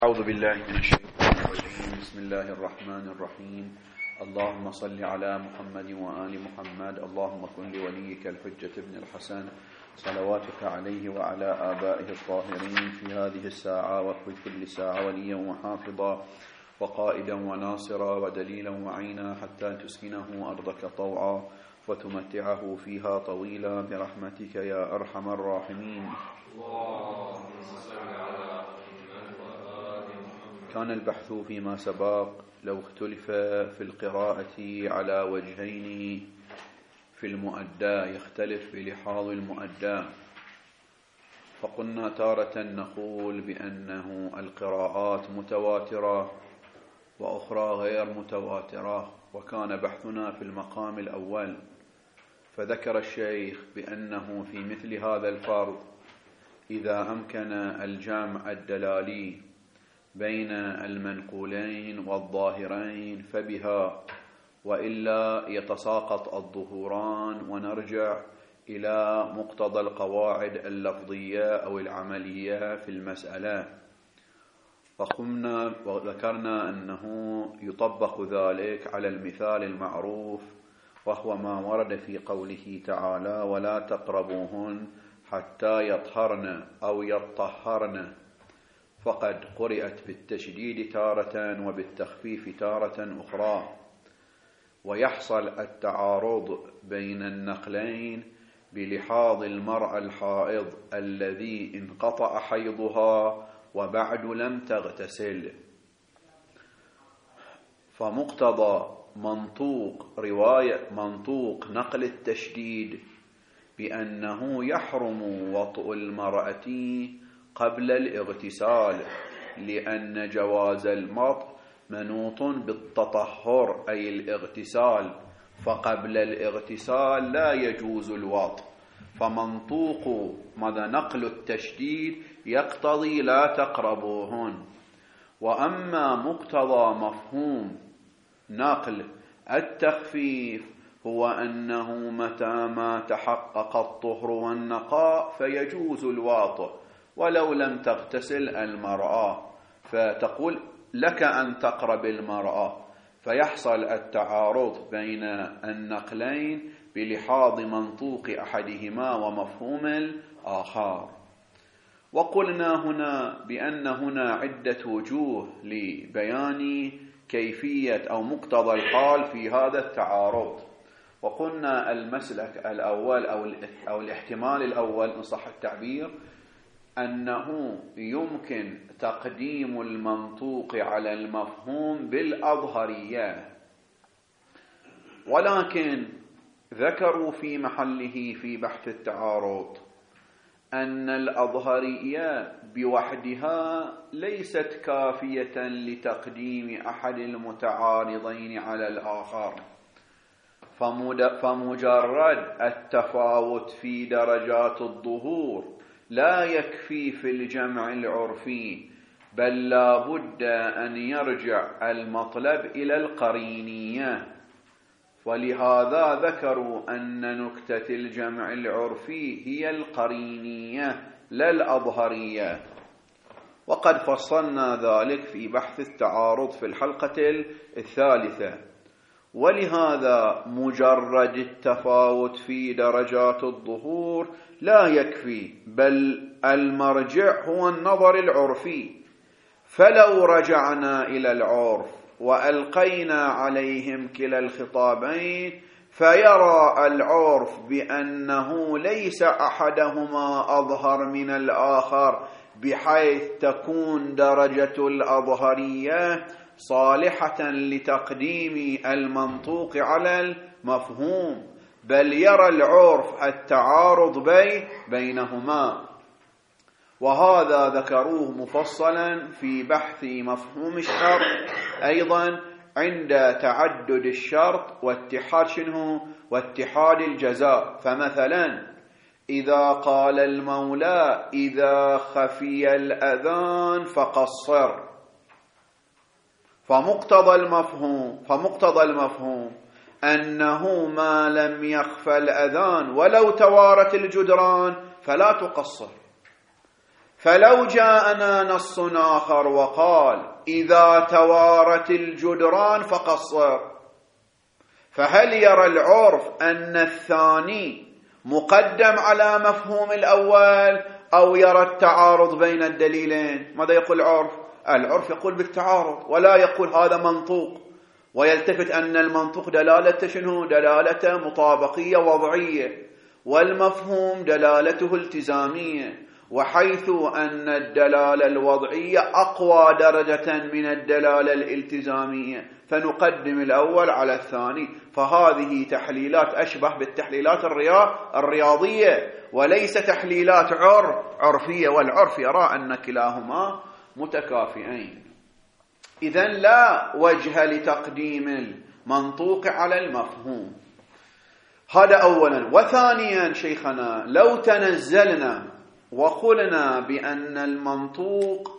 أعوذ بالله من الشيطان الرجيم. بسم الله الرحمن الرحيم. اللهم صل على محمد وآل محمد. اللهم كن لوليك الحجة ابن الحسن صلواتك عليه وعلى آبائه الطاهرين في هذه الساعة وفي كل ساعة وليا وحافظا وقائدا وناصرا ودليلا وعينا حتى تسكنه أرضك طوعا وتمتعه فيها طويلا برحمتك يا أرحم الراحمين. كان البحث فيما سبق لو اختلف في القراءة على وجهين في المؤدى يختلف بلحاظ المؤدى، فقلنا تارة نقول بأنه القراءات متواترة وأخرى غير متواترة، وكان بحثنا في المقام الأول، فذكر الشيخ بأنه في مثل هذا الفرض إذا أمكن الجمع الدلالي بين المنقولين والظاهرين فبها، وإلا يتساقط الظهوران ونرجع إلى مقتضى القواعد اللفظية أو العملية في المسألة. فقمنا وذكرنا أنه يطبق ذلك على المثال المعروف، وهو ما ورد في قوله تعالى: ولا تقربوهن حتى يطهرن أو يطهرن، فقد قرأت بالتشديد تارة وبالتخفيف تارة أخرى، ويحصل التعارض بين النقلين بلحاظ المرأة الحائض الذي انقطع حيضها وبعد لم تغتسل، فمقتضى منطوق نقل التشديد بأنه يحرم وطء المرأة قبل الاغتسال، لأن جواز المطء منوط بالتطهر أي الاغتسال، فقبل الاغتسال لا يجوز الوطء، فمنطوق نقل التشديد يقتضي لا تقربوهن. وأما مقتضى مفهوم نقل التخفيف هو أنه متى ما تحقق الطهر والنقاء فيجوز الوطء ولو لم تغتسل المرأة، فتقول لك أن تقرب المرأة، فيحصل التعارض بين النقلين بلحاظ منطوق أحدهما ومفهوم الآخر. وقلنا هنا بأن هنا عدة وجوه لبيان كيفية أو مقتضى الحال في هذا التعارض، وقلنا المسلك الأول أو الاحتمال الأول إن صح التعبير أنه يمكن تقديم المنطوق على المفهوم بالأظهرية، ولكن ذكروا في محله في بحث التعارض أن الأظهرية بوحدها ليست كافية لتقديم أحد المتعارضين على الآخر، فمجرد التفاوت في درجات الظهور لا يكفي في الجمع العرفي، بل لا بد أن يرجع المطلب إلى القرينية، ولهذا ذكروا أن نكتة الجمع العرفي هي القرينية لا الأظهرية، وقد فصلنا ذلك في بحث التعارض في الحلقة الثالثة. ولهذا مجرد التفاوت في درجات الظهور لا يكفي، بل المرجع هو النظر العرفي، فلو رجعنا إلى العرف وألقينا عليهم كلا الخطابين فيرى العرف بأنه ليس أحدهما أظهر من الآخر، بحيث تكون درجة الأظهرية صالحة لتقديم المنطوق على المفهوم، بل يرى العرف التعارض بينهما، وهذا ذكروه مفصلا في بحث مفهوم الشرط أيضا عند تعدد الشرط واتحاد الجزاء. فمثلا إذا قال المولى: إذا خفي الأذان فقصر، فمقتضى المفهوم أنه ما لم يخفى الأذان ولو توارت الجدران فلا تقصر، فلو جاءنا نص آخر وقال إذا توارت الجدران فقصر، فهل يرى العرف أن الثاني مقدم على مفهوم الأول أو يرى التعارض بين الدليلين؟ ماذا يقول العرف؟ العرف يقول بالتعارض ولا يقول هذا منطوق، ويلتفت أن المنطوق دلالته شنو؟ دلالته مطابقية وضعية، والمفهوم دلالته التزامية، وحيث أن الدلالة الوضعية أقوى درجة من الدلالة الالتزامية فنقدم الأول على الثاني. فهذه تحليلات أشبه بالتحليلات الرياضية وليس تحليلات عرفية، والعرف يرى أن كلاهما متكافئين. إذن لا وجه لتقديم المنطوق على المفهوم، هذا أولا. وثانيا شيخنا لو تنزلنا وقلنا بأن المنطوق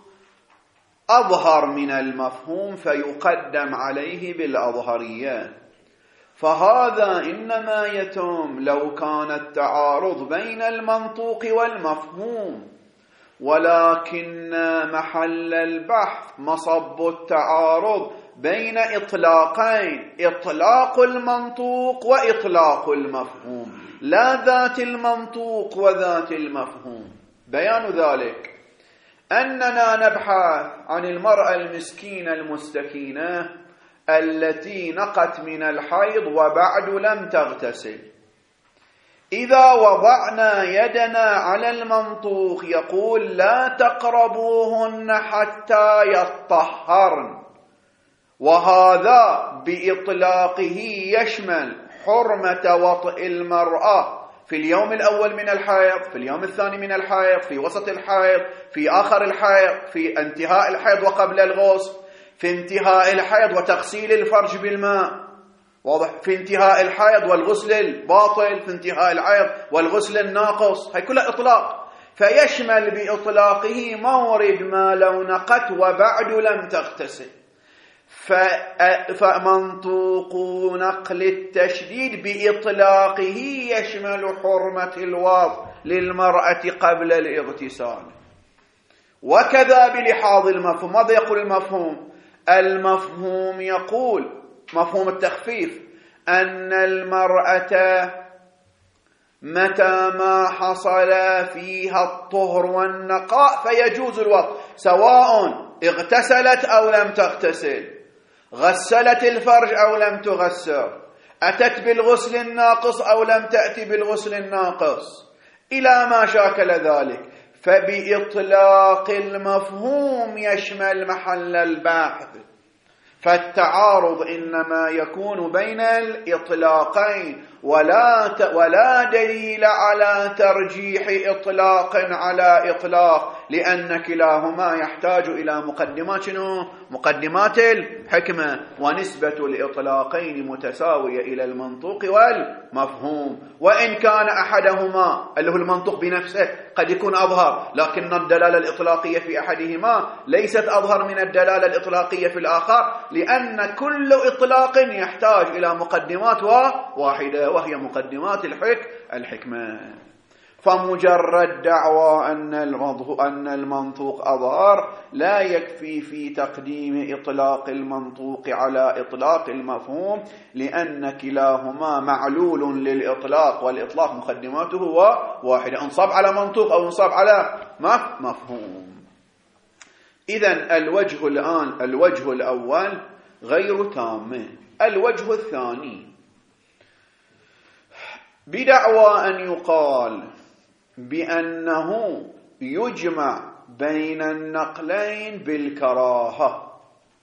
أظهر من المفهوم فيقدم عليه بالأظهرية، فهذا إنما يتم لو كان التعارض بين المنطوق والمفهوم، ولكن محل البحث مصب التعارض بين إطلاقين: إطلاق المنطوق وإطلاق المفهوم، لا ذات المنطوق وذات المفهوم. بيان ذلك أننا نبحث عن المرأة المسكينة المستكينة التي نقت من الحيض وبعد لم تغتسل. إذا وضعنا يدنا على المنطوق يقول لا تقربوهن حتى يطهرن، وهذا بإطلاقه يشمل حرمة وطئ المرأة في اليوم الأول من الحيض، في اليوم الثاني من الحيض، في وسط الحيض، في آخر الحيض، في انتهاء الحيض وقبل الغسل، في انتهاء الحيض وتغسيل الفرج بالماء، واضح، في انتهاء الحيض والغسل الباطل، في انتهاء الحيض والغسل الناقص، هي كلها إطلاق. فيشمل بإطلاقه مورد ما لو نقت وبعد لم تغتسل. فمنطوق نقل التشديد بإطلاقه يشمل حرمة الوضع للمرأة قبل الاغتسال. وكذا بلحاظ المفهوم. ماذا يقول المفهوم؟ المفهوم يقول مفهوم التخفيف أن المرأة متى ما حصل فيها الطهر والنقاء فيجوز الوضع، سواء اغتسلت أو لم تغتسل، غسلت الفرج أو لم تغسل، أتت بالغسل الناقص أو لم تأتي بالغسل الناقص، إلى ما شاكل ذلك. فبإطلاق المفهوم يشمل محل البحث. فالتعارض إنما يكون بين الإطلاقين، ولا دليل على ترجيح إطلاق على إطلاق، لأن كلاهما يحتاج إلى مقدمات الحكمة، ونسبة الإطلاقين متساوية إلى المنطوق والمفهوم. وإن كان أحدهما اللي هو المنطوق بنفسه قد يكون أظهر، لكن الدلالة الإطلاقية في أحدهما ليست أظهر من الدلالة الإطلاقية في الآخر، لأن كل إطلاق يحتاج إلى مقدمات واحدة وهي مقدمات الحكمة. فمجرد دعوى أن المنطوق أظهر لا يكفي في تقديم إطلاق المنطوق على إطلاق المفهوم، لأن كلاهما معلول للإطلاق، والإطلاق مقدماته واحدة، انصب على منطوق أو انصب على مفهوم. إذن الوجه الأول غير تام. الوجه الثاني بدعوى أن يقال بأنه يجمع بين النقلين بالكراهة،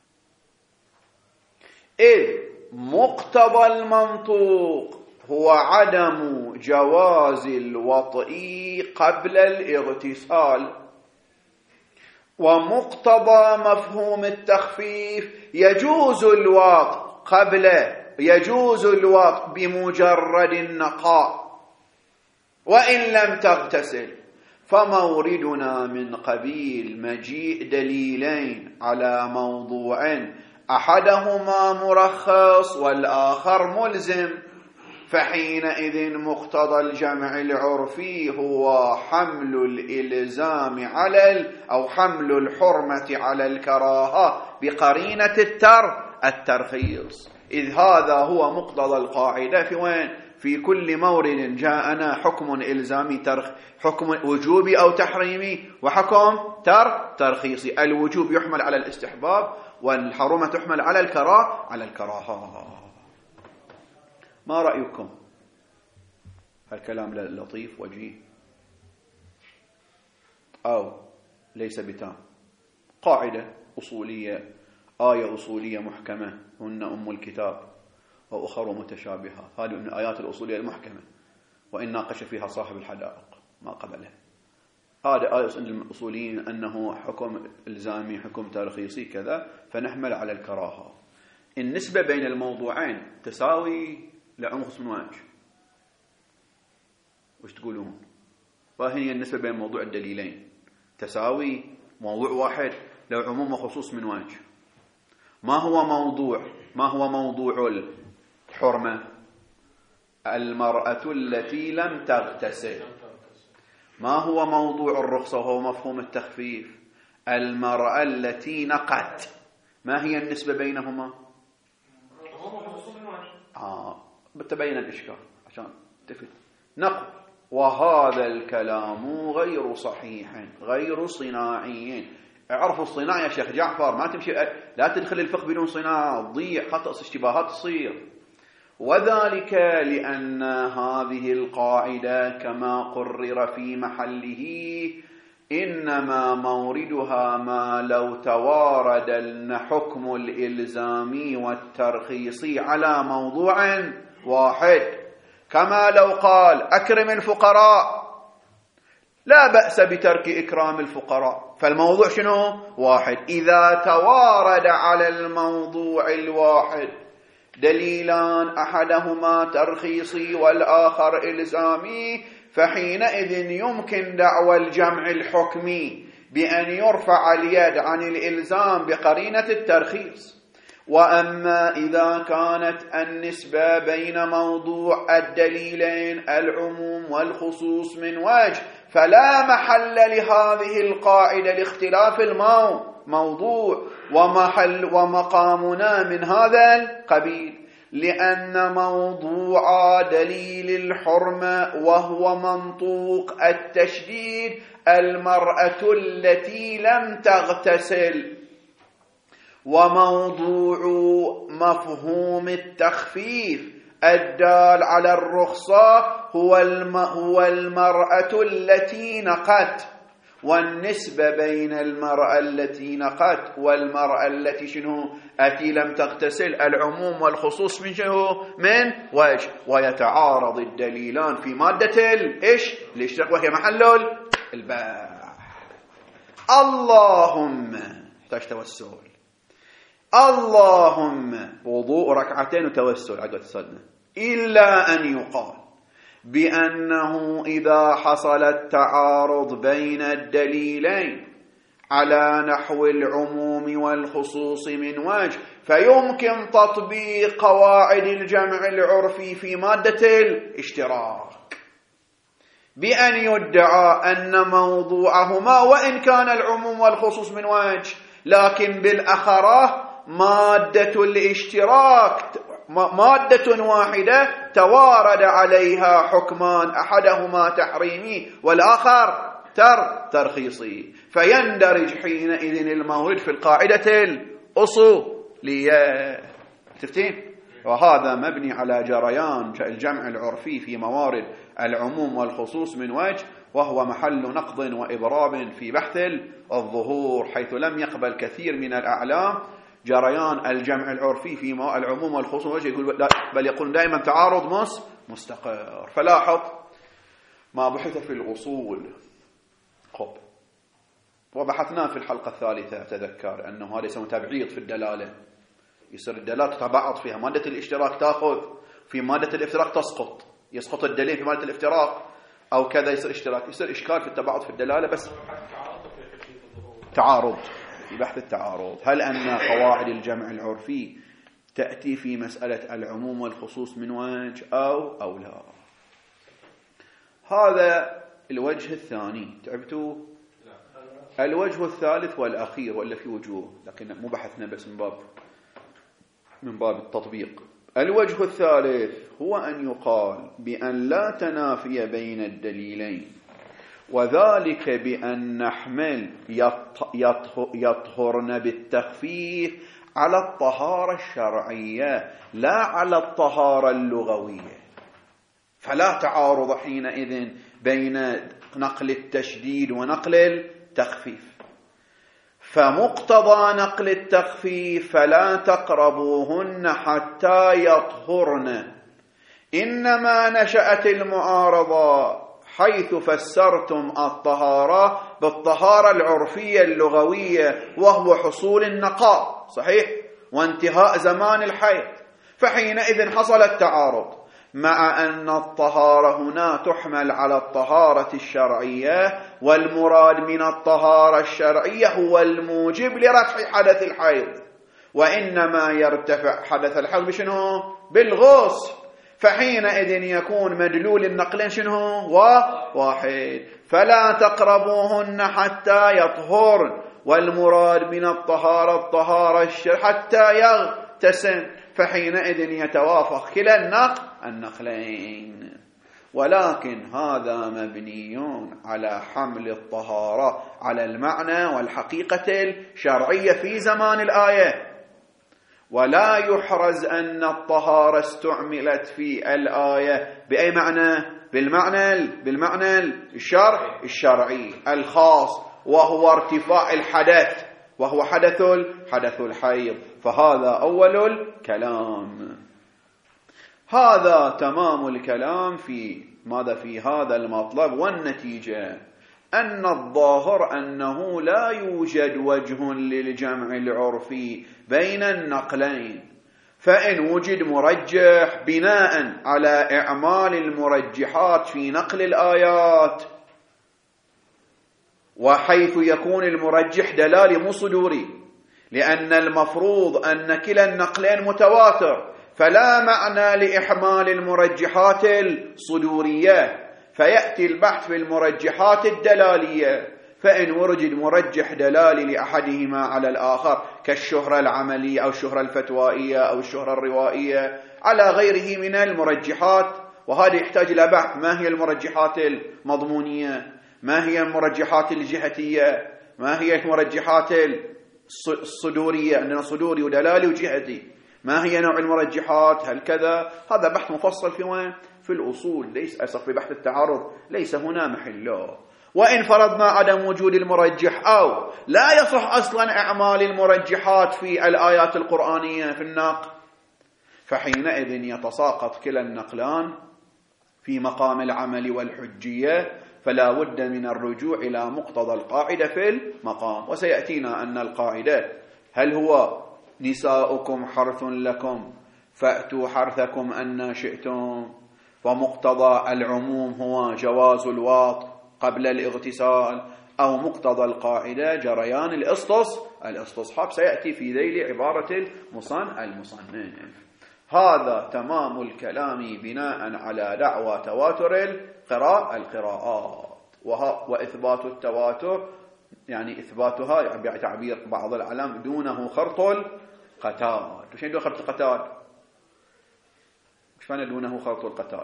إذ مقتضى المنطوق هو عدم جواز الوطء قبل الاغتسال، ومقتضى مفهوم التخفيف يجوز الوطء بمجرد النقاء وإن لم تغتسل. فموردنا من قبيل مجيء دليلين على موضوع أحدهما مرخص والآخر ملزم، فحينئذ مقتضى الجمع العرفي هو حمل الإلزام أو حمل الحرمة على الكراهة بقرينة الترخيص، إذ هذا هو مقتضى القاعدة في وين؟ في كل مورد جاءنا حكم إلزامي حكم وجوبي أو تحريمي وحكم ترخيصي. الوجوب يحمل على الاستحباب والحرمة تحمل على الكراهة. ما رأيكم؟ هالكلام لطيف وجيه أو ليس بتام؟ قاعدة أصولية، آية أصولية محكمة هن أم الكتاب وأخر متشابهة، هذه من الآيات الأصولية المحكمة وإن ناقش فيها صاحب الحدائق ما قبلها. هذا آية عند الأصوليين أنه حكم إلزامي حكم ترخيصي كذا، فنحمل على الكراهة. النسبة بين الموضوعين تساوي لعنخص من وجه. وش تقولون؟ وهي النسبة بين موضوع الدليلين تساوي موضوع واحد لو عموم وخصوص من وجه. ما هو موضوع الحرمة؟ المرأة التي لم تغتسل. ما هو موضوع الرخصة؟ هو مفهوم التخفيف، المرأة التي نقت. ما هي النسبة بينهما؟ بتبين الإشكال عشان تفت نقل. وهذا الكلام غير صحيح غير صناعي. اعرفوا الصناعة يا شيخ جعفر، ما تمشي، لا تدخل الفقه بدون صناعة، تضيع، خطأ، اشتباهات تصير. وذلك لأن هذه القاعدة كما قرر في محله إنما موردها ما لو توارد الحكم الإلزامي والترخيصي على موضوع واحد، كما لو قال أكرم الفقراء لا بأس بترك إكرام الفقراء، فالموضوع شنو؟ واحد. إذا توارد على الموضوع الواحد دليلان أحدهما ترخيصي والآخر إلزامي، فحينئذ يمكن دعوى الجمع الحكمي بأن يرفع اليد عن الإلزام بقرينة الترخيص. وأما إذا كانت النسبة بين موضوع الدليلين العموم والخصوص من وجه، فلا محل لهذه القاعدة لاختلاف الموضوع ومقامنا من هذا القبيل، لأن موضوع دليل الحرمة وهو منطوق التشديد المرأة التي لم تغتسل، وموضوع مفهوم التخفيف الدال على الرخصة هو المرأة التي نقت. والنسبة بين المرأة التي نقت والمرأة التي التي لم تغتسل العموم والخصوص من وجه، ويتعارض الدليلان في مادة الاشتراك وهي محل الباء. اللهم توسل، اللهم وضوء ركعتين وتوسل عقد الصدمة، إلا أن يقال بأنه إذا حصل التعارض بين الدليلين على نحو العموم والخصوص من وجه، فيمكن تطبيق قواعد الجمع العرفي في مادة الاشتراك بأن يدعى أن موضوعهما وإن كان العموم والخصوص من وجه، لكن بالأخرى مادة الاشتراك مادة واحدة توارد عليها حكمان أحدهما تحريمي والآخر ترخيصي، فيندرج حينئذ المورد في القاعدة الأصولية. تفتين؟ وهذا مبني على جريان الجمع العرفي في موارد العموم والخصوص من وجه، وهو محل نقض وإضراب في بحث الظهور، حيث لم يقبل كثير من الأعلام جريان الجمع العرفي في العموم والخصوص، يقول بل يقول دائما تعارض مستقر. فلاحظ ما بحث في الأصول وبحثناه في الحلقة الثالثة، تذكر أنه هذا يسمى تبعيض في الدلالة، يصير الدلالة تتبعض فيها، مادة الاشتراك تأخذ في مادة الافتراق تسقط، يسقط الدليل في مادة الافتراق أو كذا، يصير اشتراك، يصير إشكال في التبعض في الدلالة. بس تعارض في بحث التعارض، هل أن قواعد الجمع العرفي تأتي في مسألة العموم والخصوص من وجه أو لا. هذا الوجه الثاني. تعبتوا؟ الوجه الثالث والأخير، ولا في وجوه لكن مو بحثنا بس من باب التطبيق. الوجه الثالث هو أن يقال بأن لا تنافي بين الدليلين، وذلك بأن نحمل يطهرن بالتخفيف على الطهارة الشرعية لا على الطهارة اللغوية. فلا تعارض حينئذ بين نقل التشديد ونقل التخفيف. فمقتضى نقل التخفيف فلا تقربوهن حتى يطهرن. إنما نشأت المعارضة حيث فسرتم الطهارة بالطهارة العرفية اللغوية، وهو حصول النقاء صحيح وانتهاء زمان الحيض، فحينئذ حصل التعارض، مع أن الطهارة هنا تحمل على الطهارة الشرعية، والمراد من الطهارة الشرعية هو الموجب لرفع حدث الحيض، وإنما يرتفع حدث الحيض بشنو؟ بالغسل. فحينئذ يكون مدلول النقلين شنو؟ واحد. فلا تقربوهن حتى يطهرن، والمراد من الطهارة الشرعية حتى يغتسل، فحينئذ يتوافق كلا النقلين. ولكن هذا مبني على حمل الطهارة على المعنى والحقيقة الشرعية في زمان الآية، ولا يحرز أن الطهارة استعملت في الآية بأي معنى؟ بالمعنى الشرعي الخاص، وهو ارتفاع الحدث، وهو حدث الحيض. فهذا أول الكلام. هذا تمام الكلام في ماذا؟ في هذا المطلب. والنتيجة أن الظاهر أنه لا يوجد وجه للجمع العرفي بين النقلين، فإن وجد مرجح بناء على إعمال المرجحات في نقل الآيات، وحيث يكون المرجح دلالي مو صدوري، لأن المفروض أن كلا النقلين متواتر، فلا معنى لإحمال المرجحات الصدورية، فيأتي البحث في المرجحات الدلالية. فإن وجد مرجح دلالي لأحدهما على الآخر كالشهرة العملية أو الشهرة الفتوائية أو الشهرة الروائية على غيره من المرجحات، وهذا يحتاج إلى بحث. ما هي المرجحات المضمونية؟ ما هي المرجحات الجهتية؟ ما هي المرجحات الصدورية؟ عندنا صدوري ودلالي وجهتي. ما هي نوع المرجحات؟ هل كذا؟ هذا بحث مفصل في وين؟ في الأصول، ليس أصف في بحث التعارض، ليس هنا محله. وإن فرضنا عدم وجود المرجح أو لا يصح أصلا إعمال المرجحات في الآيات القرآنية في النقل، فحينئذ يتساقط كلا النقلان في مقام العمل والحجية، فلا بد من الرجوع إلى مقتضى القاعدة في المقام. وسيأتينا أن القاعدة هل هو نساؤكم حرث لكم فأتوا حرثكم أن شئتم، ومقتضى العموم هو جواز الواط قبل الاغتسال، أو مقتضى القاعدة جريان الاستصحاب. سيأتي في ذيل عبارة المصنف. هذا تمام الكلام بناء على دعوى تواتر القراءات، وإثبات التواتر يعني إثباتها بعتعبير بعض العلم دونه خرط القتال. وش دون خرط القتال؟ وش معنى دونه خرط القتال؟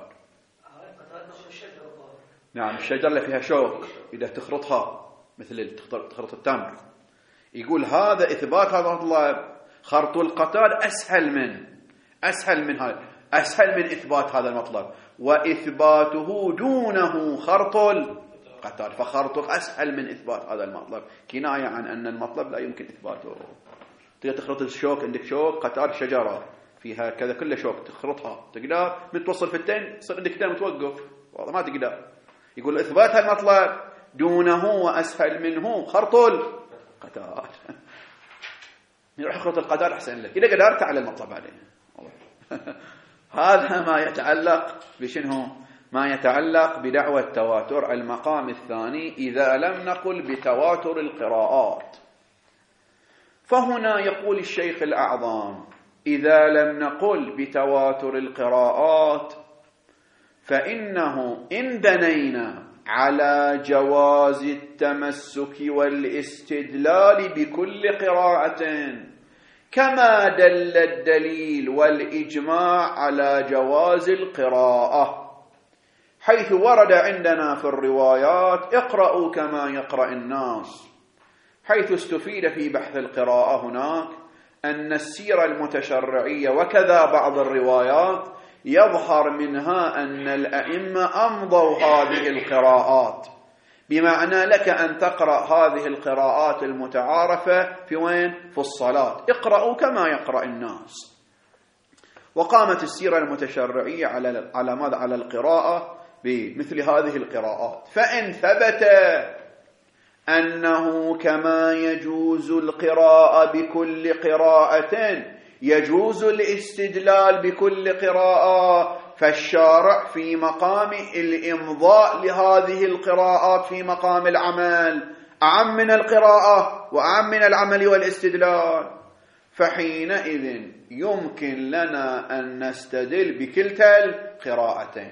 نعم، الشجرة اللي فيها شوك إذا تخرطها مثل تخرط التمر، يقول هذا إثبات هذا المطلب. خرط القتال أسهل من إثبات هذا المطلب، وإثباته دونه خرط القتال، فخرطه أسهل من إثبات هذا المطلب، كناية عن أن المطلب لا يمكن إثباته. تقدر تخرط الشوك، عندك شوك قتال شجرة فيها كذا كل شوك تخرطها، تقدر من توصل في التين يصير عندك تين متوقف، والله ما تقدر. يقول إثبات المطلب دونه وأسهل منه خرط القتال. يروح يخرط القتال أحسن لك إذا قدرت على المطلب عليه. هذا ما يتعلق بشنو؟ ما يتعلق بدعوى التواتر. المقام الثاني إذا لم نقل بتواتر القراءات، فهنا يقول الشيخ الأعظم إذا لم نقل بتواتر القراءات فإنه إن بنينا على جواز التمسك والاستدلال بكل قراءة كما دل الدليل والإجماع على جواز القراءة، حيث ورد عندنا في الروايات اقرأوا كما يقرأ الناس، حيث استفيد في بحث القراءة هناك أن السيرة المتشرعية وكذا بعض الروايات يظهر منها أن الأئمة أمضوا هذه القراءات، بمعنى لك أن تقرأ هذه القراءات المتعارفة في وين؟ في الصلاة، اقرأوا كما يقرأ الناس. وقامت السيرة المتشرعية على القراءة بمثل هذه القراءات. فإن ثبت أنه كما يجوز القراءة بكل قراءة يجوز الاستدلال بكل قراءة، فالشارع في مقام الإمضاء لهذه القراءات في مقام العمل أعم من القراءة وأعم من العمل والاستدلال، فحينئذ يمكن لنا أن نستدل بكلتا القراءتين.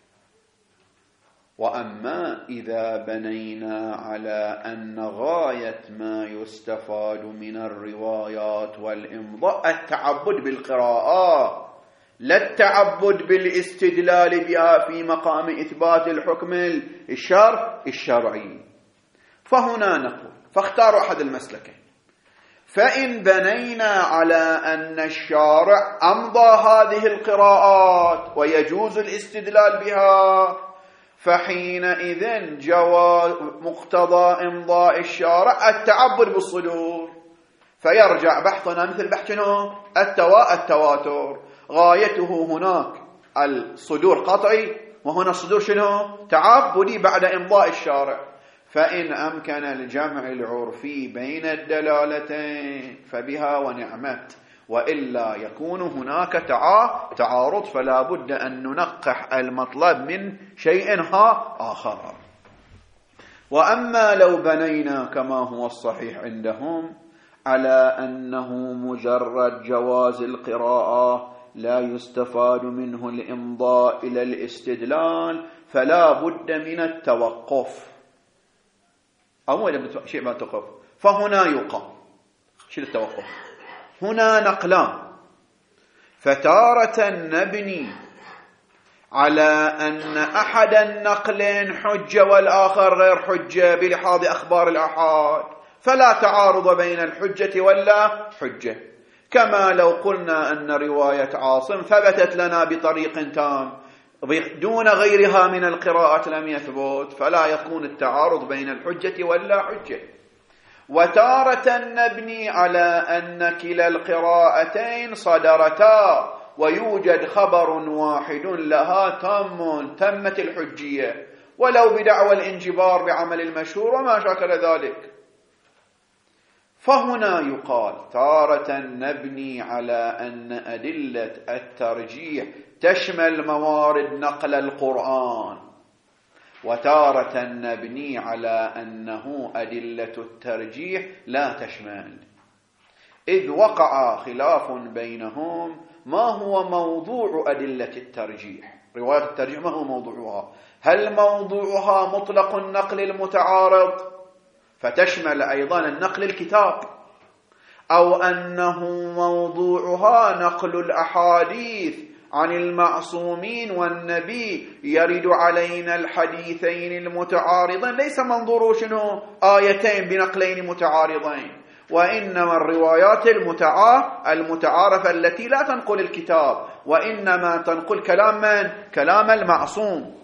وأما إذا بنينا على أن غاية ما يستفاد من الروايات والإمضاء التعبد بالقراءة لا التعبد بالاستدلال بها في مقام إثبات الحكم الشرعي، فهنا نقول فاختاروا أحد المسلكين. فإن بنينا على أن الشارع أمضى هذه القراءات ويجوز الاستدلال بها، فحينئذ جواز مقتضى إمضاء الشارع التعبد بالصدور، فيرجع بحثنا مثل بحثنا التواتر، غايته هناك الصدور قطعي وهنا الصدور شنو؟ تعبدي بعد إمضاء الشارع. فإن أمكن الجمع العرفي بين الدلالتين فبها ونعمت، وإلا يكون هناك تعارض، فلا بد أن ننقح المطلب من شيء آخر. وأما لو بنينا كما هو الصحيح عندهم على أنه مجرد جواز القراءة لا يستفاد منه الإمضاء إلى الاستدلال، فلا بد من التوقف. أولا شيء ما توقف، فهنا يقام شيء التوقف. هنا نقلان، فتارة نبني على أن أحد النقلين حجة والآخر غير حجة بلحاظ أخبار الآحاد، فلا تعارض بين الحجة ولا حجة، كما لو قلنا أن رواية عاصم ثبتت لنا بطريق تام دون غيرها من القراءات لم يثبت، فلا يكون التعارض بين الحجة ولا حجة. وتارة نبني على أن كلا القراءتين صدرتا ويوجد خبر واحد لها تمت الحجية ولو بدعوى الانجبار بعمل المشهور وما شاكل ذلك. فهنا يقال تارة نبني على أن أدلة الترجيح تشمل موارد نقل القرآن، وتارة نبني على أنه أدلة الترجيح لا تشمل، إذ وقع خلاف بينهم ما هو موضوع أدلة الترجيح. رواية الترجيح ما هو موضوعها؟ هل موضوعها مطلق النقل المتعارض فتشمل أيضا النقل الكتاب، أو أنه موضوعها نقل الأحاديث عن المعصومين والنبي يرد علينا الحديثين المتعارضين، ليس منظور شنو آيتين بنقلين متعارضين، وإنما الروايات المتعارفة التي لا تنقل الكتاب وإنما تنقل كلام من؟ كلام المعصوم.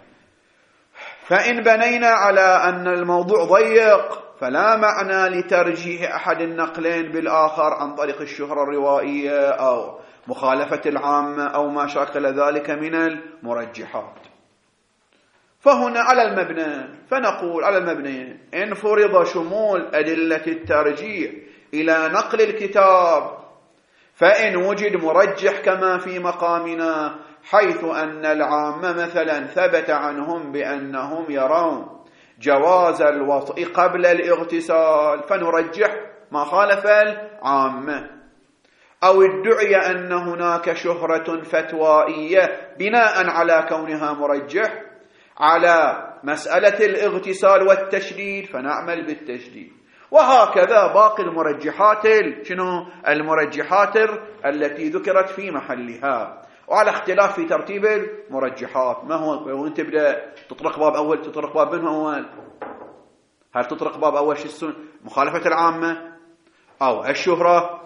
فإن بنينا على أن الموضوع ضيق فلا معنى لترجيح أحد النقلين بالآخر عن طريق الشهرة الروائية أو مخالفة العامة أو ما شاكل ذلك من المرجحات. فهنا على المبنى، فنقول على المبنى إن فرض شمول أدلة الترجيح إلى نقل الكتاب، فإن وجد مرجح كما في مقامنا، حيث أن العامة مثلا ثبت عنهم بأنهم يرون جواز الوطء قبل الاغتسال، فنرجح ما خالف العامة. أو ادعي أن هناك شهرة فتوائية بناء على كونها مرجح على مسألة الاغتسال والتشديد فنعمل بالتشديد. وهكذا باقي المرجحات شنو المرجحات التي ذكرت في محلها، وعلى اختلاف في ترتيب المرجحات. ما هو وانت تبدا تطرق باب اول، تطرق باب منه اول؟ هل تطرق باب اول شو السنة؟ مخالفة العامة او الشهرة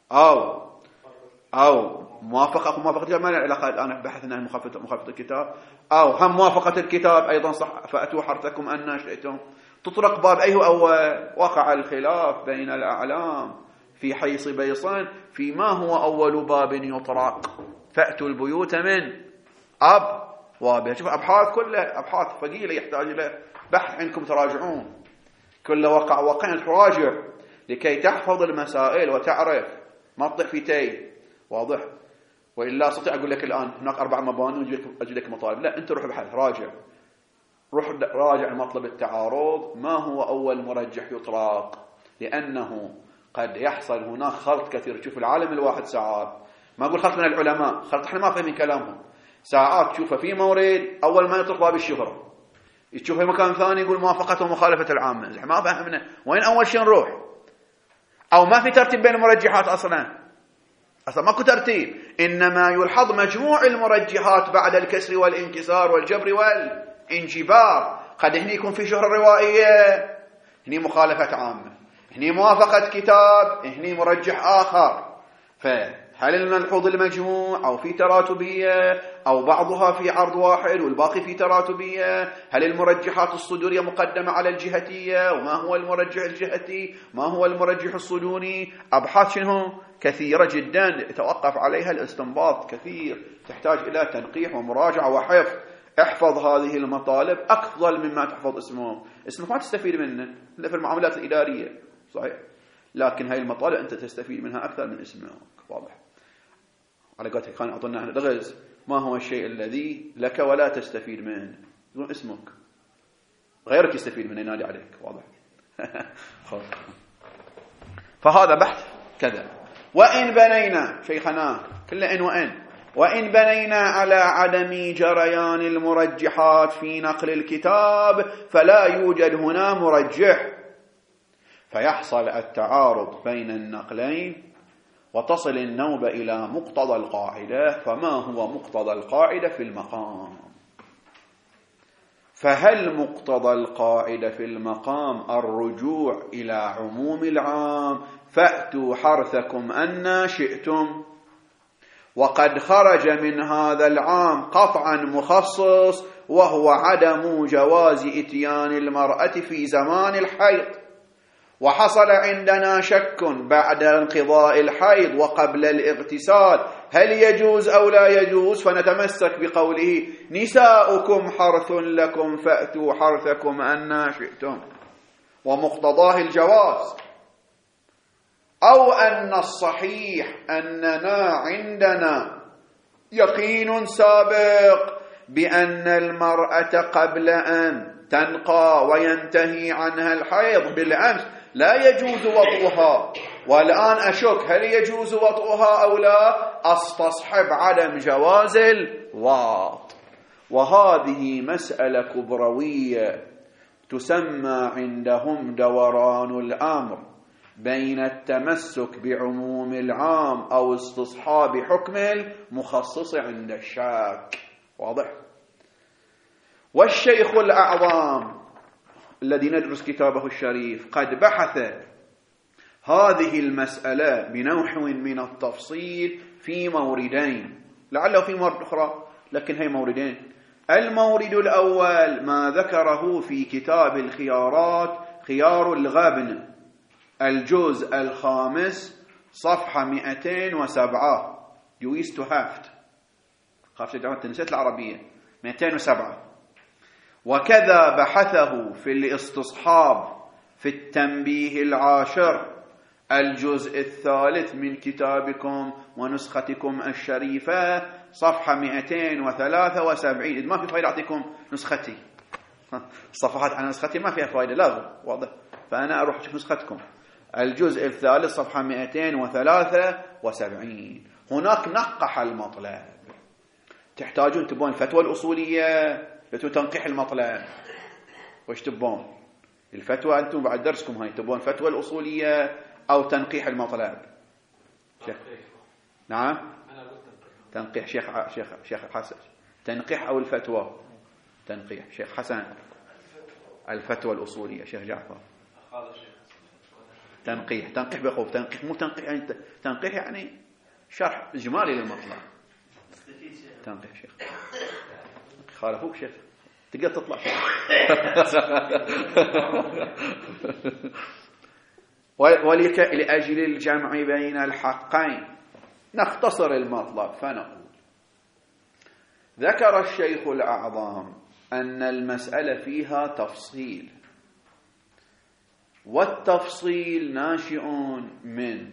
او موافقة الكتاب؟ ما العلاقة الآن بحثنا عن مخالفة الكتاب، أو هم موافقة الكتاب أيضا صح، فأتوا حرثكم أن شئتم. تطرق باب أيه أول؟ وقع الخلاف بين الأعلام في حيص بيصان في ما هو أول باب يطرق. فأتوا البيوت من أبوابها. شوف أبحاث كلها أبحاث ثقيلة يحتاج إلى بحث عندكم تراجعون، كل وقع تراجع لكي تحفظ المسائل وتعرف ما تطيح في تاي. واضح؟ وإلا أستطيع أقول لك الآن هناك 4 مباني وأجي لك مطالب. لا، أنت روح ابحث، راجع المطلب التعارض. ما هو أول مرجح يطرق؟ لأنه قد يحصل هناك خلط كثير. تشوف العالم الواحد ساعات، ما أقول خلط من العلماء، خلط احنا ما فاهمين كلامهم، ساعات تشوفه في مورد أول ما يطرق باب الشهرة، تشوفه في مكان ثاني يقول موافقة ومخالفة العامة. ما فهمنا وين أول شيء نروح، أو ما في ترتيب بين المرجحات أصلا ماكو ترتيب، إنما يلحظ مجموع المرجحات بعد الكسر والانكسار والجبر والانجبار. قد هني يكون في شهرة روائية، هني مخالفة عامة، هني موافقة كتاب، هني مرجح آخر. فهل نلحظ المجموع أو في تراتبية، أو بعضها في عرض واحد والباقي في تراتبية؟ هل المرجحات الصدورية مقدمة على الجهتية؟ وما هو المرجح الجهتي؟ ما هو المرجح الصدوري؟ أبحاث شنو كثيرة جدا يتوقف عليها الاستنباط كثير، تحتاج إلى تنقيح ومراجعة وحفظ. احفظ هذه المطالب أفضل مما تحفظ اسمك ما تستفيد منه إلا في المعاملات الإدارية، صحيح، لكن هاي المطالب أنت تستفيد منها أكثر من اسمك. واضح؟ على قولتك كان أعطونا الغز، ما هو الشيء الذي لك ولا تستفيد منه؟ يقول اسمك، غيرك يستفيد منه ينادي عليك. واضح؟ فهذا بحث كذا. وإن بنينا شيخنا كل إن وإن بنينا على عدم جريان المرجحات في نقل الكتاب فلا يوجد هنا مرجح، فيحصل التعارض بين النقلين وتصل النوبة إلى مقتضى القاعدة. فما هو مقتضى القاعدة في المقام؟ فهل مقتضى القاعدة في المقام الرجوع إلى عموم العام؟ فأتوا حرثكم أن شئتم. وقد خرج من هذا العام قطعا مخصص، وهو عدم جواز إتيان المرأة في زمان الحيض. وحصل عندنا شك بعد انقضاء الحيض وقبل الاغتسال هل يجوز أو لا يجوز، فنتمسك بقوله نساؤكم حرث لكم فأتوا حرثكم أن شئتم، ومقتضاه الجواز. أو أن الصحيح أننا عندنا يقين سابق بأن المرأة قبل أن تنقى وينتهي عنها الحيض بالأمس لا يجوز وطئها، والآن أشك هل يجوز وطئها أو لا، أستصحب عدم جواز الوط. وهذه مسألة كبروية تسمى عندهم دوران الأمر بين التمسك بعموم العام أو استصحاب حكم المخصص عند الشاك. واضح؟ والشيخ الأعظم الذي ندرس كتابه الشريف قد بحث هذه المسألة بنوع من التفصيل في موردين، لعله في مورد أخرى لكن هي موردين. المورد الأول ما ذكره في كتاب الخيارات، خيار الغابن، الجزء 5 صفحة 207. You used to have نسيت العربية 207. وكذا بحثه في الاستصحاب في التنبيه العاشر، الجزء 3 من كتابكم ونسختكم الشريفة صفحة 273. ما في فائدة أعطيكم نسختي، الصفحات عن نسختي ما فيها فائدة، لا واضح، فأنا أروح أشوف نسختكم. الجزء الثالث صفحة 273. هناك نقح المطلب. تحتاجون تبون الفتوى الأصولية، فتوى تنقيح المطلب. وش تبون؟ الفتوى أنتم بعد درسكم هاي، تبون فتوى الأصولية أو تنقيح المطلب؟ نعم، تنقيح. شيخ حسن، تنقيح أو الفتوى؟ تنقيح. شيخ حسن، الفتوى الأصولية. شيخ جعفر، تنقيح. تنقيح بخوف، تنقيح مو تنقيح يعني تنقيح يعني شرح إجمالي للمطلب. تنقيح. شيخ خالفوك شيخ، تقدر تطلع لأجل الجمع بين الحقين نختصر المطلب فنقول: ذكر الشيخ الأعظم أن المسألة فيها تفصيل، والتفصيل ناشئ من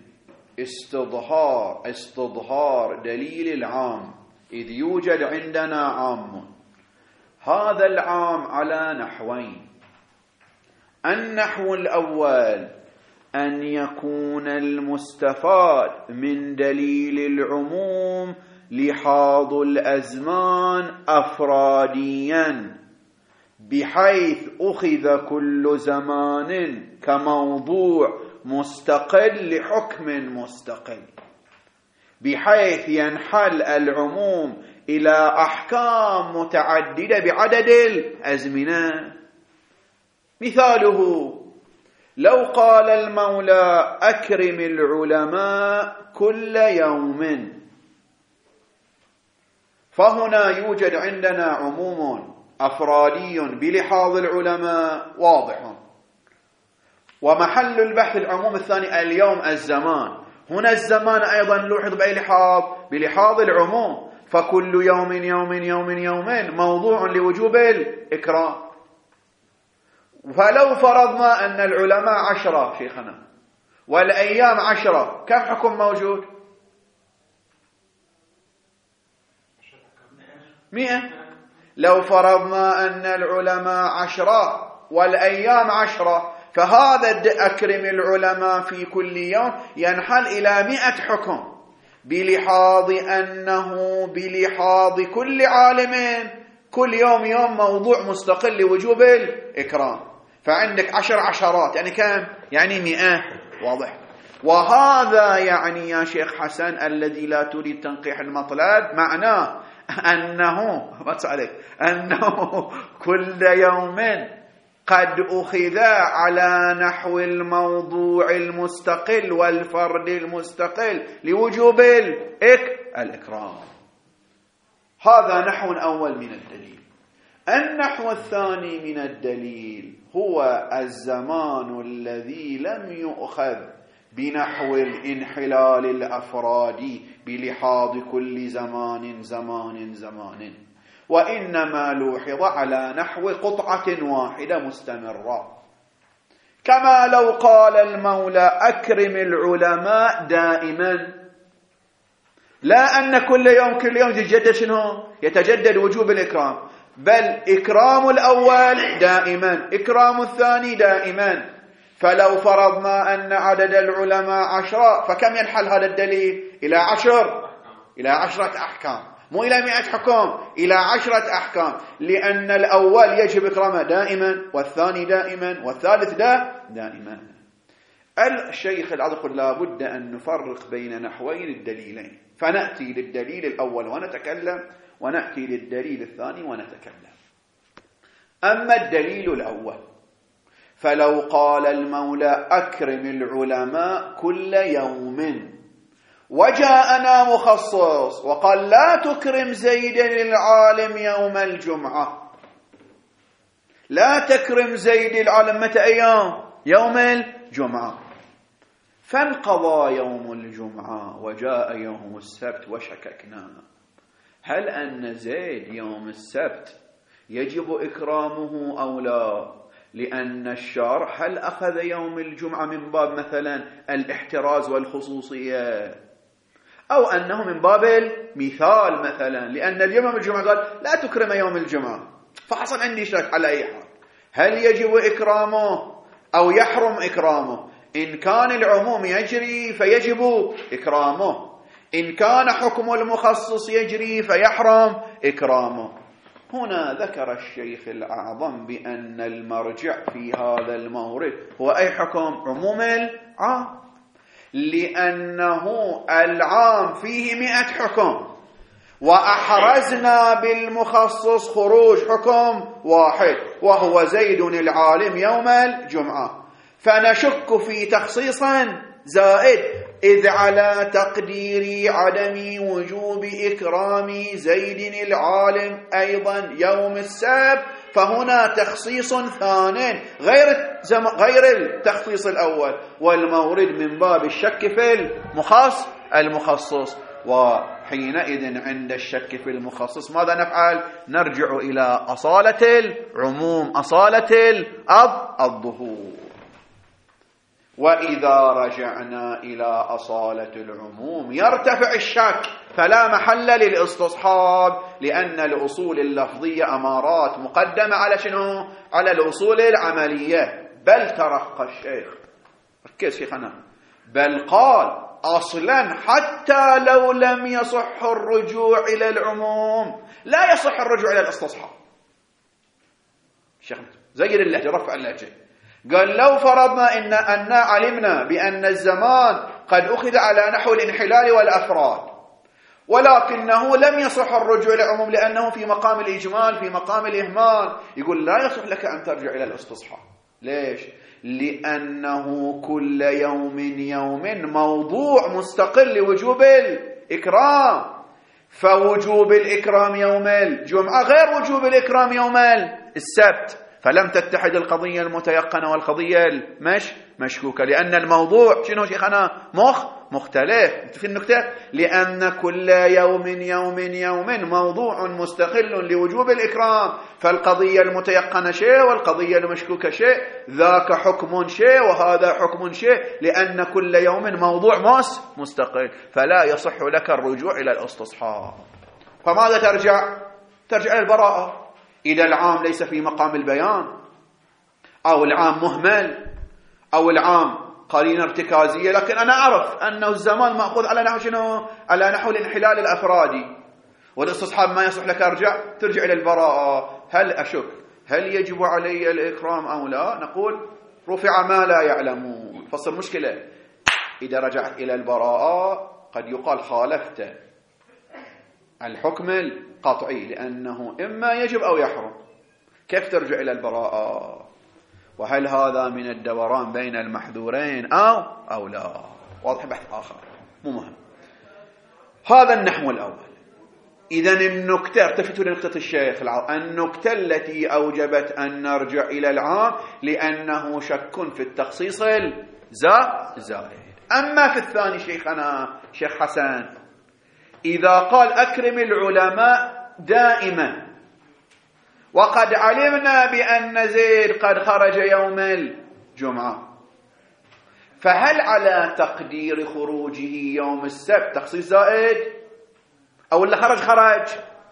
استظهار دليل العام، إذ يوجد عندنا عام. هذا العام على نحوين: النحو الأول أن يكون المستفاد من دليل العموم لحاظ الأزمان أفراديا، بحيث أخذ كل زمان كموضوع مستقل لحكم مستقل، بحيث ينحل العموم إلى أحكام متعددة بعدد الأزمنة. مثاله: لو قال المولى: أكرم العلماء كل يوم، فهنا يوجد عندنا عموم أفرادي بلحاظ العلماء واضح، ومحل البحث العموم الثاني اليوم الزمان. هنا الزمان أيضا لوحظ بلحاظ العموم، فكل يوم موضوع لوجوب الإكرام. فلو فرضنا أن العلماء 10 شيخنا والأيام 10، كم حكم موجود؟ 100. لو فرضنا أن العلماء 10 والأيام 10، فهذا أكرم العلماء في كل يوم ينحل إلى 100 حكم، بلحاظ أنه بلحاظ كل عالم كل يوم موضوع مستقل لوجوب الإكرام. فعندك 10 عشرات، يعني كم؟ يعني 100. واضح؟ وهذا يعني يا شيخ حسن الذي لا تريد تنقيح المطلب، معناه أنه كل يوم قد أخذ على نحو الموضوع المستقل والفرد المستقل لوجوب الإكرام. هذا نحو أول من الدليل. النحو الثاني من الدليل هو الزمان الذي لم يؤخذ بنحو الانحلال الأفرادي بلحاظ كل زمان، وإنما لوحظ على نحو قطعة واحدة مستمرة، كما لو قال المولى: أكرم العلماء دائما، لا أن كل يوم يتجدد شنو؟ يتجدد وجوب الإكرام، بل إكرام الأول دائما، إكرام الثاني دائما. فلو فرضنا أن عدد العلماء 10، فكم ينحل هذا الدليل؟ إلى 10 أحكام، مو إلى 100 حكم، إلى 10 أحكام، لأن الأول يجب إكرامه دائما، والثاني دائما، والثالث دائما. الشيخ العظيم لا بد أن نفرق بين نحوين الدليلين، فنأتي للدليل الأول ونتكلم، ونأتي للدليل الثاني ونتكلم. أما الدليل الأول، فلو قال المولى: أكرم العلماء كل يوم، وجاءنا مخصص وقال: لا تكرم زيدا العالم يوم الجمعة، لا تكرم زيد العالم متى؟ أيام يوم الجمعة. فانقضى يوم الجمعة وجاء يوم السبت وشككنا، هل أن زيد يوم السبت يجب إكرامه أو لا؟ لأن الشارع هل أخذ يوم الجمعة من باب مثلا الاحتراز والخصوصية، أو أنه من باب المثال مثلا، لأن اليوم الجمعة قال لا تكرم يوم الجمعة، فحصل عندي شك على أي حال، هل يجب إكرامه أو يحرم إكرامه؟ إن كان العموم يجري فيجب إكرامه، إن كان حكم المخصص يجري فيحرم إكرامه. هنا ذكر الشيخ الأعظم بأن المرجع في هذا المورد هو أي حكم؟ عموم العام، لأنه العام فيه 100 حكم، وأحرزنا بالمخصص خروج حكم واحد وهو زيد العالم يوم الجمعة، فنشك في تخصيص زائد، إذ على تقدير عدم وجوب إكرام زيد العالم أيضا يوم السبت، فهنا تخصيص ثاني غير التخصيص الأول، والمورد من باب الشك في المخصص. وحينئذ عند الشك في المخصص ماذا نفعل؟ نرجع إلى أصالة العموم، أصالة الظهور. وإذا رجعنا إلى أصالة العموم يرتفع الشك، فلا محل للاستصحاب، لأن الأصول اللفظية أمارات مقدمة على شنو؟ على الأصول العملية. بل ترقى الشيخ، ركز شيخنا، بل قال أصلا حتى لو لم يصح الرجوع إلى العموم لا يصح الرجوع إلى الاستصحاب. شيخ زي اللهجة، رفع اللهجة، قال لو فرضنا أن علمنا بأن الزمان قد أخذ على نحو الانحلال والأفراد، ولكنه لم يصح الرجوع إلى العموم لأنه في مقام الإجمال، في مقام الإهمال، يقول لا يصح لك أن ترجع إلى الاستصحاب. ليش؟ لأنه كل يوم موضوع مستقل لوجوب الإكرام، فوجوب الإكرام يوم الجمعة غير وجوب الإكرام يوم السبت، فلم تتحد القضية المتيقنة والقضية مشكوكة، لأن الموضوع شنو شيخنا؟ مختلف في النكتة، لأن كل يوم موضوع مستقل لوجوب الإكرام، فالقضية المتيقنة شيء والقضية المشكوكة شيء، ذاك حكم شيء وهذا حكم شيء، لأن كل يوم موضوع مستقل، فلا يصح لك الرجوع إلى الاستصحاب. فماذا ترجع إلى البراءة. إذا العام ليس في مقام البيان، أو العام مهمل، أو العام قرينة ارتكازية، لكن أنا أعرف أنه الزمان مأخوذ على نحو شنو؟ على نحو الانحلال الأفرادي، والاستصحاب ما يصح لك ترجع إلى البراءة. هل أشك هل يجب علي الإكرام أو لا؟ نقول رفع ما لا يعلمون. فصل مشكلة، إذا رجعت إلى البراءة قد يقال خالفت الحكم القطعي، لأنه إما يجب أو يحرم، كيف ترجع إلى البراءة؟ وهل هذا من الدوران بين المحذورين أو لا؟ واضح، بحث آخر مو مهم. هذا النحو الأول. إذن النكتة، ارتفتوا لنكتة الشيخ، النكتة التي أوجبت أن نرجع إلى العام لأنه شك في التخصيص الزائد. أما في الثاني شيخنا شيخ حسن، إذا قال أكرم العلماء دائما، وقد علمنا بأن زيد قد خرج يوم الجمعة، فهل على تقدير خروجه يوم السبت تخصيص زائد أو اللي خرج؟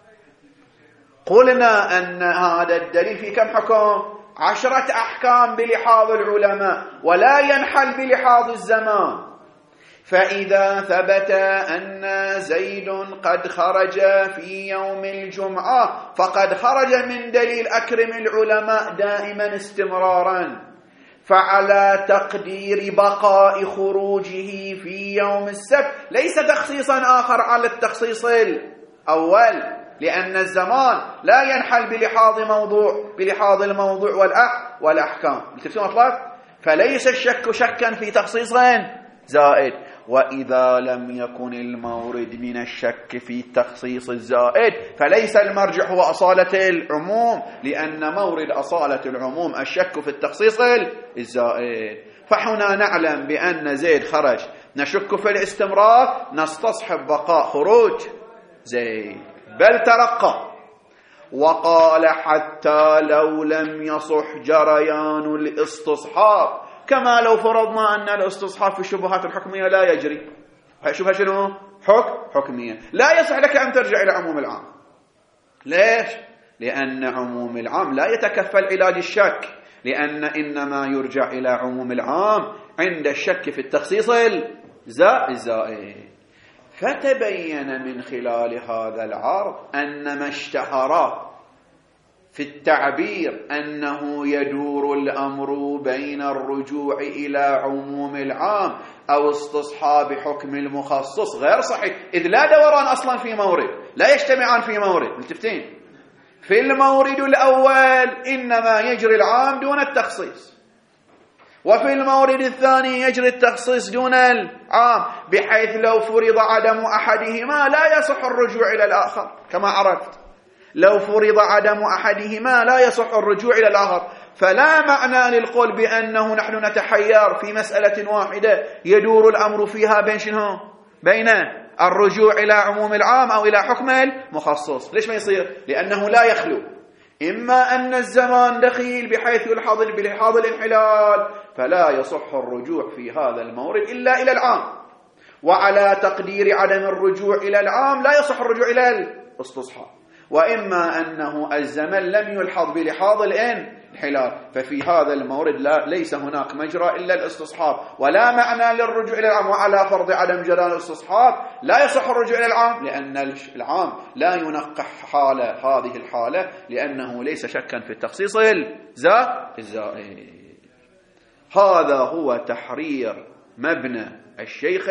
قلنا أن هذا الدليل في كم حكم؟ 10 أحكام بلحاظ العلماء، ولا ينحل بلحاظ الزمان. فإذا ثبت أن زيد قد خرج في يوم الجمعة فقد خرج من دليل أكرم العلماء دائما استمرارا، فعلى تقدير بقاء خروجه في يوم السبت ليس تخصيصا آخر على التخصيص الأول، لأن الزمان لا ينحل بلحاظ الموضوع والأحكام. التفسير مطلق، فليس الشك شكا في تخصيص زائد. وإذا لم يكن المورد من الشك في التخصيص الزائد فليس المرجع هو أصالة العموم، لأن مورد أصالة العموم الشك في التخصيص الزائد. فهنا نعلم بأن زيد خرج، نشك في الاستمرار، نستصحب بقاء خروج زيد. بل ترقى وقال حتى لو لم يصح جريان الاستصحاب، كما لو فرضنا أن الاستصحاب في الشبهات الحكمية لا يجري. شبهة شنو؟ حكمية، لا يصح لك أن ترجع إلى عموم العام. ليش؟ لأن عموم العام لا يتكفل علاج الشك، لأن إنما يرجع إلى عموم العام عند الشك في التخصيص الزائد. فتبين من خلال هذا العرض أن ما اشتهر في التعبير أنه يدور الأمر بين الرجوع إلى عموم العام أو استصحاب حكم المخصص غير صحيح، إذ لا دوران أصلا في مورد، لا يجتمعان في مورد. متفقين؟ في المورد الأول إنما يجري العام دون التخصيص، وفي المورد الثاني يجري التخصيص دون العام، بحيث لو فرض عدم أحدهما لا يصح الرجوع إلى الآخر. كما عرفت، لو فرض عدم أحدهما لا يصح الرجوع إلى الآخر، فلا معنى للقول بأنه نحن نتحير في مسألة واحدة يدور الأمر فيها بين شنو؟ بين الرجوع إلى عموم العام أو إلى حكم المخصص. ليش ما يصير؟ لأنه لا يخلو إما أن الزمان دخيل بحيث يلحظ الانحلال، فلا يصح الرجوع في هذا المورد إلا إلى العام، وعلى تقدير عدم الرجوع إلى العام لا يصح الرجوع إلى الاستصحاب، وإما أنه الزمن لم يلحظ بلحاظ الانحلال، ففي هذا المورد ليس هناك مجرى إلا الاستصحاب، ولا معنى للرجوع إلى العام. وعلى فرض عدم جرى الاستصحاب لا يصح الرجوع إلى العام، لأن العام لا ينقح هذه الحالة، لأنه ليس شكا في التخصيص الزائد. هذا هو تحرير مبنى الشيخ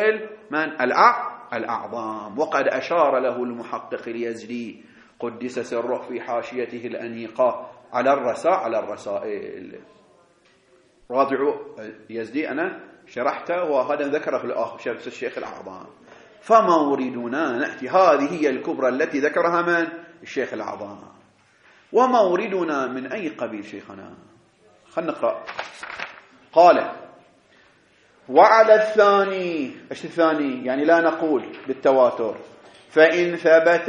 الأعظم، وقد أشار له المحقق اليزدي قدس سره في حاشيته الأنيقة على الرسائل. راجعوا يزدي، أنا شرحته وهذا ذكره الآخر الشيخ الأعظم. فموردنا نأتي، هذه هي الكبرى التي ذكرها من الشيخ الأعظم. وموردنا من أي قبيل شيخنا؟ خلنا نقرأ. قال: وعلى الثاني، ايش الثاني؟ يعني لا نقول بالتواتر. فإن ثبت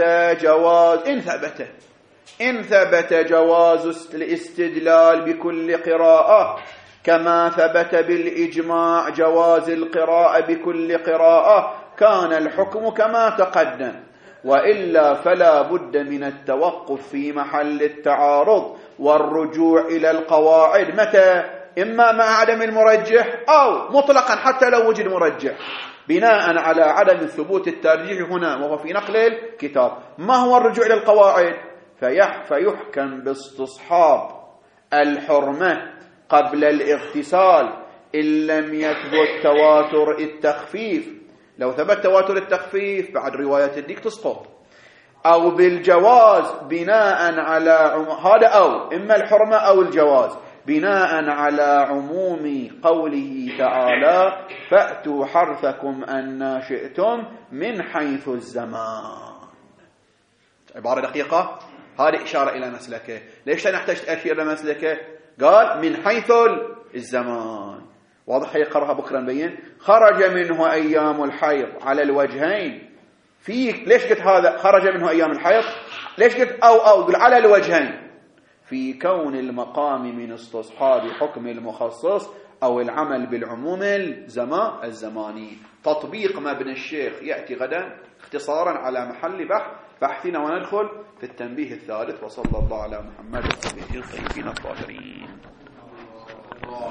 جواز الاستدلال بكل قراءة، كما ثبت بالإجماع جواز القراءة بكل قراءة، كان الحكم كما تقدم. وإلا فلا بد من التوقف في محل التعارض والرجوع إلى القواعد. متى؟ إما مع عدم المرجح أو مطلقا حتى لو وجد مرجح، بناء على عدم ثبوت الترجيح هنا وهو في نقل الكتاب. ما هو الرجوع إلى القواعد؟ فيحكم باستصحاب الحرمة قبل الاغتسال إن لم يثبت تواتر التخفيف. لو ثبت تواتر التخفيف بعد رواية الديك تسقط. أو بالجواز بناء على هذا، أو إما الحرمة أو الجواز بناء على عموم قوله تعالى: فأتوا حرثكم أن شئتم من حيث الزمان. عبارة دقيقة، هذه إشارة إلى مسلكه. ليش لا نحتاج تأثير لمسلكه؟ قال من حيث الزمان. واضح؟ يقرأها بكرة نبين. خرج منه أيام الحيض على الوجهين. ليش قلت هذا خرج منه أيام الحيض؟ ليش قلت أو قل على الوجهين؟ في كون المقام من استصحاب حكم المخصص أو العمل بالعموم الزماني. تطبيق مبنى الشيخ يأتي غدا اختصارا على محل بحثنا، وندخل في التنبيه الثالث. وصلى الله على محمد وعلى آله الطيبين الطاهرين.